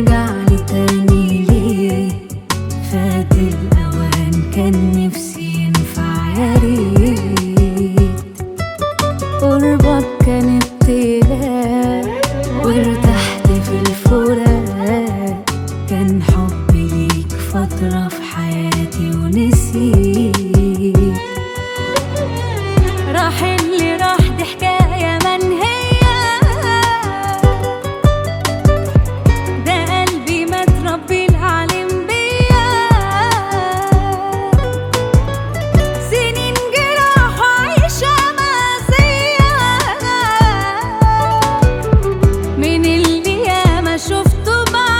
ترجعني تاني ليه؟ فات الأوان، كان نفسي ينفع ياريت. قربك كان ابتلاء وارتحت في الفراق، كان حبي ليك فترة في حياتي ونسيت. راح اللي راح دي حكاية منهية، ده قلبي ما تربي العالم بيا. سنين جراح عايشة مأسية من اللي ياما شفته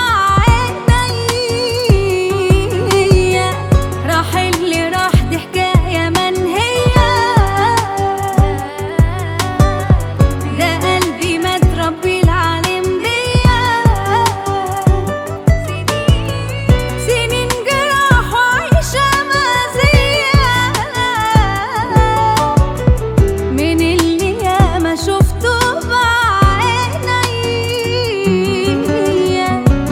بعينيا. راح اللي راح دي حكاية منهية، ده قلبي ما تربي العالم بيا. سنين جراح وعيشة مأسية من اللي ياما شفته بعينيا.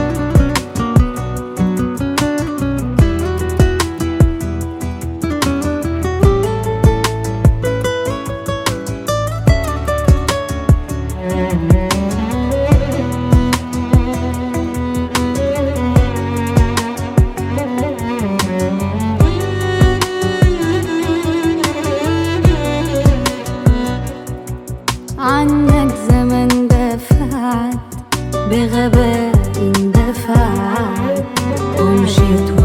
عنك زمن دفعت، بغباء اندفعت ومشيت